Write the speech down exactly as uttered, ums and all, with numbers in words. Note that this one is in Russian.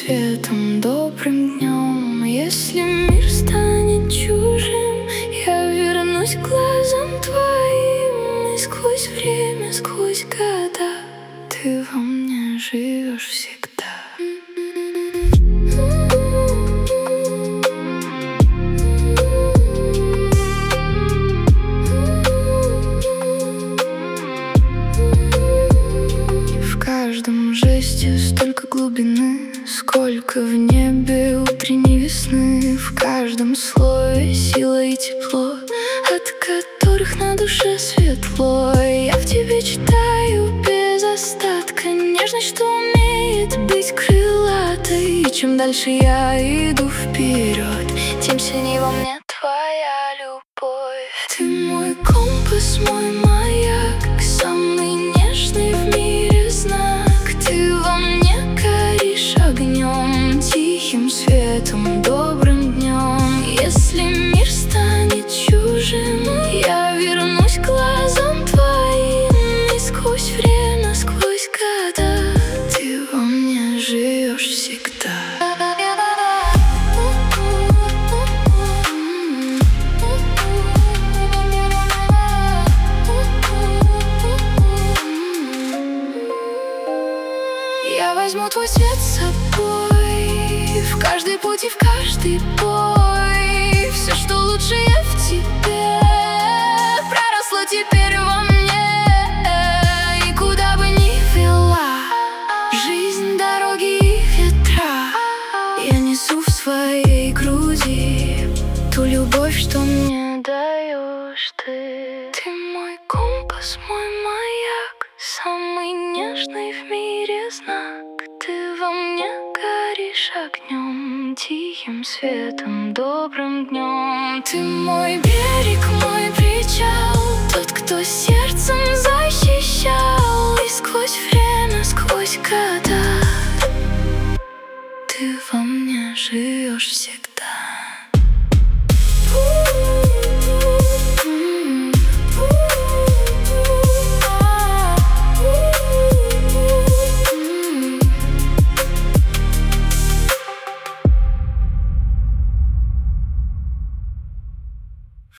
светом, добрым днем. Если мир станет чужим, я вернусь к глазам твоим. И сквозь время, сквозь года ты во мне живешь всегда. В каждом жесте столько глубины, сколько в небе утренней весны. В каждом слове сила и тепло, от которых на душе светло. Я в тебе читаю без остатка нежность, что умеет быть крылатой. И чем дальше я иду вперед, тем сильнее во мне твоя любовь. Ты мой компас, мой маяк, самый нежный в мире знак. Ты во мне горишь огнем, тихим светом, добрым днем. Если мир станет чужим, я вернусь к глазам твоим. И сквозь время, сквозь года ты во мне живешь всегда. Я возьму твой свет с собой в каждый путь и в каждый бой. Все, что лучше, я в тебе проросло теперь во мне. И куда бы ни вела жизнь, дороги и ветра, я несу в своей груди ту любовь, что мне даешь ты. Ты мой компас, мой маяк, самый нежный в мире знак. Ты во мне горишь огнем, тихим светом, добрым днем. Ты мой берег, мой причал, тот, кто сердцем защищал. И сквозь время, сквозь года ты во мне живешь всегда.